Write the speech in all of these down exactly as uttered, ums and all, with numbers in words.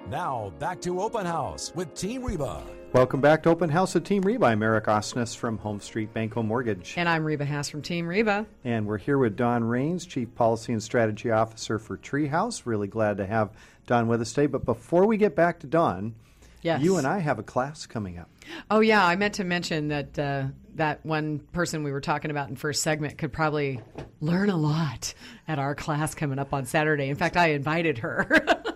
Now, back to Open House with Team Reba. Welcome back to Open House with Team Reba. I'm Eric Osnes from Home Street Bank Home Mortgage. And I'm Reba Haas from Team Reba. And we're here with Dawn Rains, Chief Policy and Strategy Officer for Treehouse. Really glad to have Dawn with us today. But before we get back to Dawn, yes. you and I have a class coming up. Oh, yeah. I meant to mention that uh, that one person we were talking about in first segment could probably learn a lot at our class coming up on Saturday. In fact, I invited her.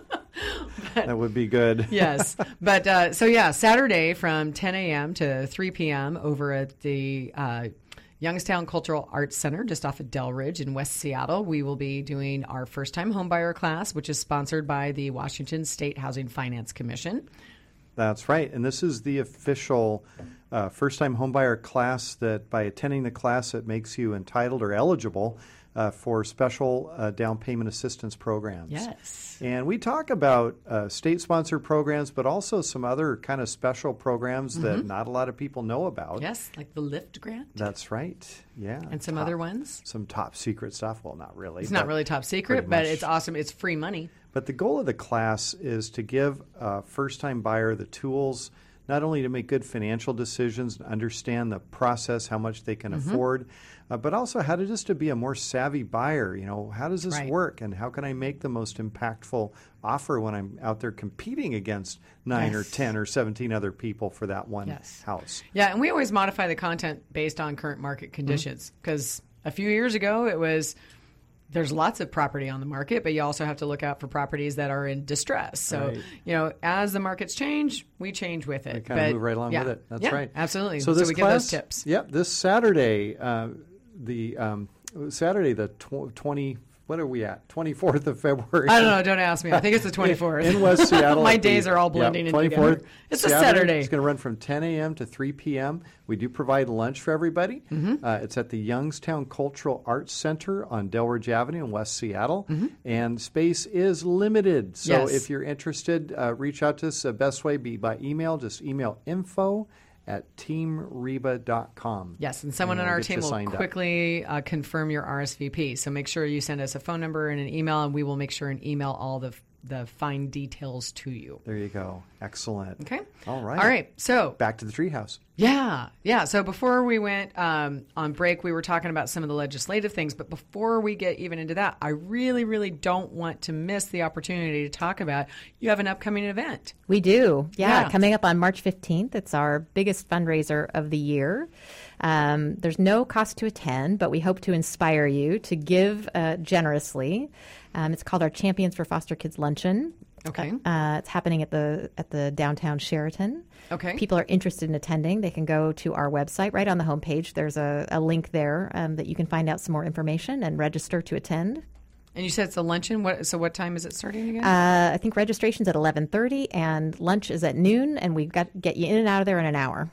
But, that would be good. Yes. But uh, so, yeah, Saturday from ten a.m. to three p.m. over at the uh, Youngstown Cultural Arts Center just off of Delridge in West Seattle, we will be doing our first-time homebuyer class, which is sponsored by the Washington State Housing Finance Commission. That's right. And this is the official uh, first-time homebuyer class that by attending the class, it makes you entitled or eligible Uh, for special uh, down payment assistance programs. Yes. And we talk about uh, state-sponsored programs, but also some other kind of special programs mm-hmm. that not a lot of people know about. Yes, like the LIFT grant. That's right. Yeah. And some top, other ones. Some top secret stuff. Well, not really. It's not really top secret, but it's awesome. It's free money. But the goal of the class is to give a first-time buyer the tools not only to make good financial decisions and understand the process, how much they can mm-hmm. afford, uh, but also how to just to be a more savvy buyer. You know, how does this right. work, and how can I make the most impactful offer when I'm out there competing against nine yes. or ten or seventeen other people for that one yes. house? Yeah, and we always modify the content based on current market conditions because mm-hmm. a few years ago it was there's lots of property on the market, but you also have to look out for properties that are in distress. So, right. you know, as the markets change, we change with it. We kind but, of move right along yeah, with it. That's yeah, right. Absolutely. So, so this we class, give those tips. Yep, this Saturday, uh, the um, Saturday the tw- twenty. What are we at? twenty-fourth of February. I don't know. Don't ask me. I think it's the twenty-fourth. in, in West Seattle. My days are all blending yeah, in together. It's Saturday. a Saturday. It's going to run from ten a.m. to three p.m. We do provide lunch for everybody. Mm-hmm. Uh, it's at the Youngstown Cultural Arts Center on Delridge Avenue in West Seattle. Mm-hmm. And space is limited. So yes. if you're interested, uh, reach out to us. The best way be by email. Just email info at team reba dot com. Yes, and someone and on we'll our team will quickly uh, confirm your R S V P. So make sure you send us a phone number and an email, and we will make sure and email all the the fine details to you. There you go. Excellent. Okay. All right. All right. So back to the treehouse. Yeah. Yeah. So before we went um, on break, we were talking about some of the legislative things. But before we get even into that, I really, really don't want to miss the opportunity to talk about you have an upcoming event. We do. Yeah. Yeah. Coming up on March fifteenth. It's our biggest fundraiser of the year. Um, there's no cost to attend, but we hope to inspire you to give uh, generously. Um, it's called our Champions for Foster Kids Luncheon. Okay. Uh, it's happening at the at the downtown Sheraton. Okay. People are interested in attending. They can go to our website. Right on the homepage, there's a, a link there um, that you can find out some more information and register to attend. And you said it's a luncheon. What? So what time is it starting again? Uh, I think registration's at eleven thirty, and lunch is at noon, and we've got get you in and out of there in an hour.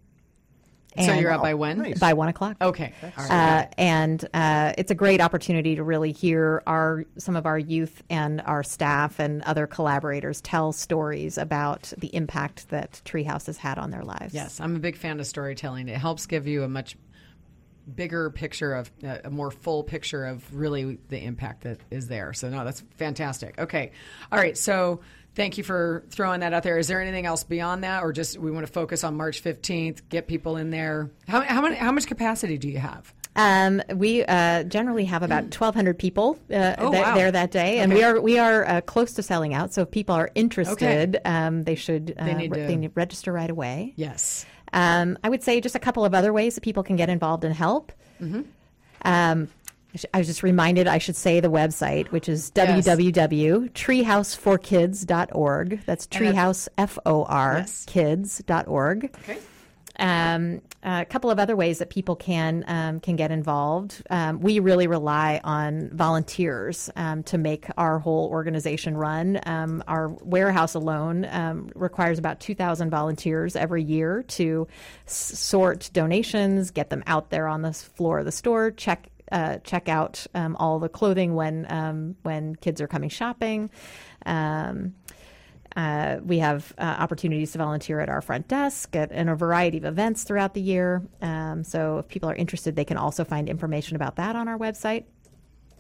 And so you're out wow, by when? nice. By one o'clock. Okay. All right. Uh, and uh, it's a great opportunity to really hear our some of our youth and our staff and other collaborators tell stories about the impact that Treehouse has had on their lives. Yes, I'm a big fan of storytelling. It helps give you a much bigger picture of uh, a more full picture of really the impact that is there. So no, that's fantastic. Okay. All right. So thank you for throwing that out there. Is there anything else beyond that, or just we want to focus on March fifteenth, get people in there? How, how, many, how much capacity do you have? Um, we uh, generally have about twelve hundred people uh, Oh, th- wow. there that day, and Okay. we are we are uh, close to selling out. So if people are interested, um, they should uh, They need re- to- they need register right away. Yes. Um, I would say just a couple of other ways that people can get involved and help. Mm-hmm. Um, I sh- I was just reminded I should say the website, which is Yes. w w w dot treehouse for kids dot org. That's And that's- treehouse, F O R, Yes. kids dot org. Okay. Um, a couple of other ways that people can um, can get involved. Um, we really rely on volunteers um, to make our whole organization run. Um, our warehouse alone um, requires about two thousand volunteers every year to s- sort donations, get them out there on the floor of the store, check uh, check out um, all the clothing when um, when kids are coming shopping. Um, Uh, we have uh, opportunities to volunteer at our front desk at, in a variety of events throughout the year. Um, so if people are interested, they can also find information about that on our website.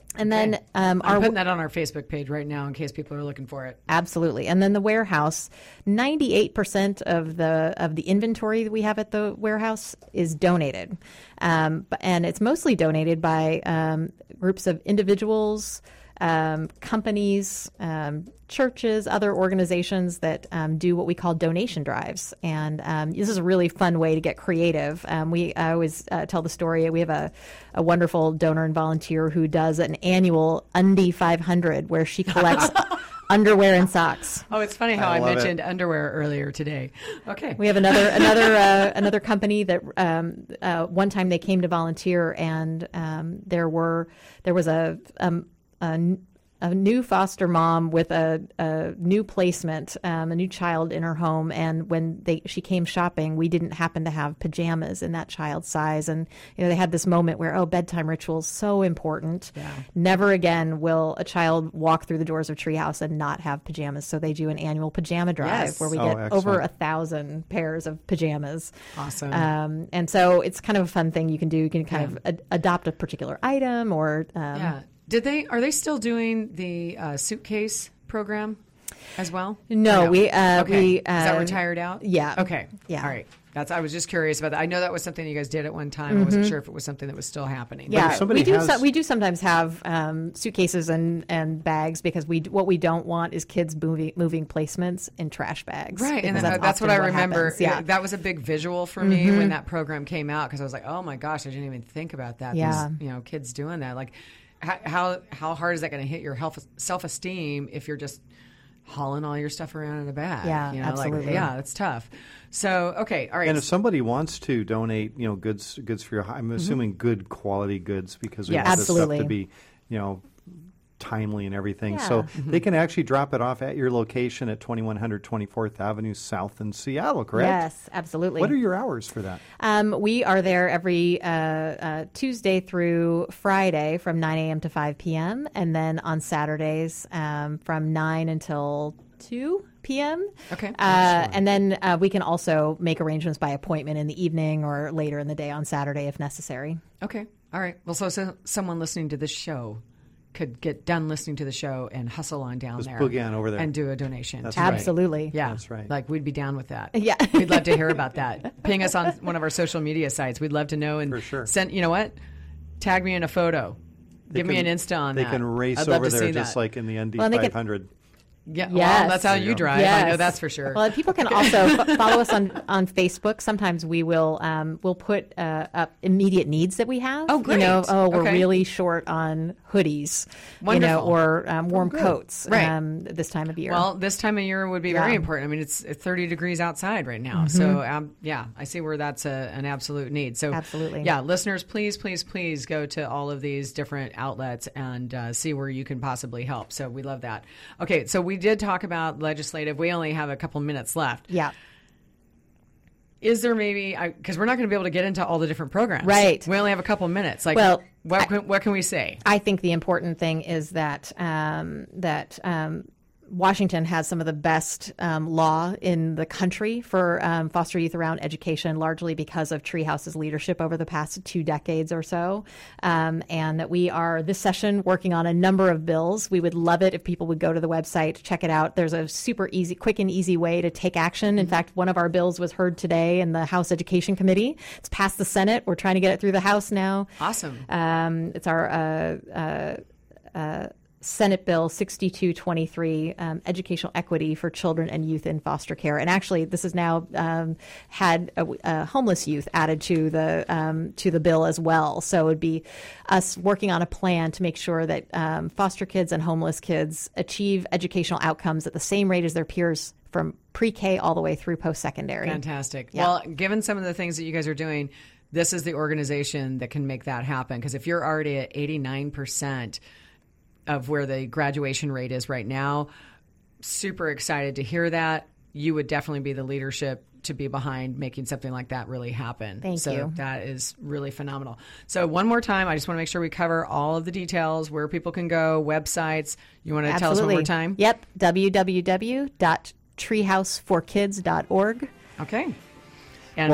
And then Okay. um, I'm our putting that on our Facebook page right now in case people are looking for it. Absolutely. And then the warehouse, ninety-eight percent of the of the inventory that we have at the warehouse is donated. Um, b- and it's mostly donated by um, groups of individuals, um, companies, um, churches, other organizations that um, do what we call donation drives. And um, this is a really fun way to get creative. Um, we I always uh, tell the story. We have a, a wonderful donor and volunteer who does an annual Undie five hundred where she collects underwear and socks. Oh, it's funny how I I, love mentioned underwear earlier today. Okay. We have another another uh, another company that um, uh, one time they came to volunteer, and um, there were there was a um, a, a new foster mom with a, a new placement, um, a new child in her home, and when they she came shopping, we didn't happen to have pajamas in that child's size, and you know they had this moment where oh, bedtime rituals so important. Yeah. Never again will a child walk through the doors of Treehouse and not have pajamas. So they do an annual pajama drive Yes. where we Oh, get over excellent. a thousand pairs of pajamas. Awesome. Um, and so it's kind of a fun thing you can do. You can kind Yeah. of ad- adopt a particular item or um, yeah. Did they? Are they still doing the uh, suitcase program as well? No, Or we, uh, okay. we, Is that uh, retired out? yeah. Okay. Yeah. All right. That's. I was just curious about that. I know that was something you guys did at one time. I wasn't sure if it was something that was still happening. if Yeah, somebody we do. has- So, we do sometimes have um, suitcases and, and bags because we what we don't want is kids moving moving placements in trash bags. Right, and because that's, that's what often I remember. happens. Yeah, That was a big visual for me when that program came out because I was like, "Oh my gosh, I didn't even think about that." Yeah. These, you know, kids doing that. Like, how how, how hard is that going to hit your health, self-esteem if you're just hauling all your stuff around in a bag? Yeah, you know, absolutely. Like, yeah, it's tough. So, okay, all right. And if somebody wants to donate, you know, goods goods for your, I'm assuming good quality goods because we Yes. want this stuff Absolutely. to be, you know, timely and everything. Yeah. So they can actually drop it off at your location at twenty-one hundred twenty-fourth Avenue South in Seattle, correct? Yes, absolutely. What are your hours for that? Um, we are there every uh, uh, Tuesday through Friday from nine a.m. to five p.m. and then on Saturdays um, from nine until two p.m. Okay. Uh, and then uh, we can also make arrangements by appointment in the evening or later in the day on Saturday if necessary. Okay. All right. Well, so, so someone listening to this show could get done listening to the show and hustle on down Just there. boogie on over there. And do a donation. That's too. right. Absolutely. Yeah. That's right. Like, we'd be down with that. Yeah. We'd love to hear about that. Ping us on one of our social media sites. We'd love to know. And For sure. send, you know what? Tag me in a photo. They Give me can- an Insta on They that. can race I'd love over to there see just that. like in the N D Well, and they five can- hundred. Yeah, Yes. well, that's how There you you go. drive. I Yes. know that's for sure. Well, and people can also f- follow us on, on Facebook. Sometimes we will um, we'll put uh, up immediate needs that we have. Oh, You know, great. oh, we're Okay. really short on hoodies, you know, Wonderful. or um, warm good. coats Right. um, this time of year. Well, this time of year would be very Yeah. important. I mean, it's it's thirty degrees outside right now. Mm-hmm. So, um, yeah, I see where that's a, an absolute need. So, Absolutely. Yeah, listeners, please, please, please go to all of these different outlets and uh, see where you can possibly help. So, we love that. Okay, so we did talk about legislative. We only have a couple minutes left. yeah. Is there maybe, because we're not going to be able to get into all the different programs. Right. We only have a couple minutes. Like, Well, what, I- can, what can we say? I think the important thing is that um, that um, Washington has some of the best um, law in the country for um, foster youth around education, largely because of Treehouse's leadership over the past two decades or so. Um, and that we are this session working on a number of bills. We would love it if people would go to the website, check it out. There's a super easy, quick and easy way to take action. In fact, one of our bills was heard today in the House Education Committee. It's passed the Senate. We're trying to get it through the House now. Awesome. Um, it's our uh, uh, uh, Senate Bill sixty-two twenty-three, um, educational equity for children and youth in foster care. And actually, this has now um, had a, a homeless youth added to the um, to the bill as well. So it would be us working on a plan to make sure that um, foster kids and homeless kids achieve educational outcomes at the same rate as their peers from pre-K all the way through post-secondary. Fantastic. Yeah. Well, given some of the things that you guys are doing, this is the organization that can make that happen. Because if you're already at eighty-nine percent of where the graduation rate is right now, super excited to hear that. You would definitely be the leadership to be behind making something like that really happen. Thank so you. that is really phenomenal. So one more time, I just want to make sure we cover all of the details, where people can go, websites. You want to tell us one more time? Yep. w w w dot treehouse for kids dot org. Okay. And Well,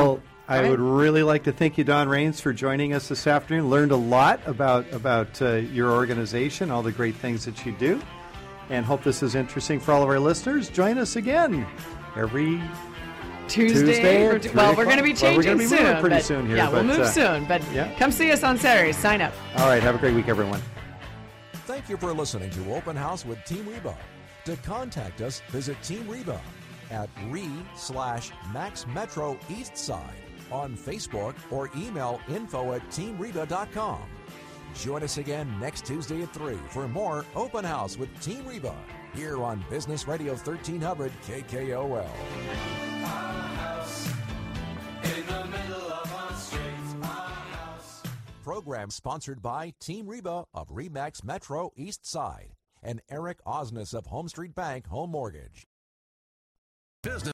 I right. would really like to thank you, Don Rains, for joining us this afternoon. Learned a lot about, about uh, your organization, all the great things that you do, and hope this is interesting for all of our listeners. Join us again every Tuesday. Tuesday or at t- three well, we're going to o'clock. be Well, we're changing gonna be moving soon. pretty but- soon here, Yeah, we'll but, move uh, soon. But yeah. come see us on Saturdays. Sign up. All right, have a great week, everyone. Thank you for listening to Open House with Team Reba. To contact us, visit Team Reba at re slash Max Metro East Side on Facebook or email info at teamreba dot com. Join us again next Tuesday at three for more Open House with Team Reba here on Business Radio thirteen hundred K K O L. Program sponsored by Team Reba of Remax Metro East Side and Eric Osnes of Home Street Bank Home Mortgage. Business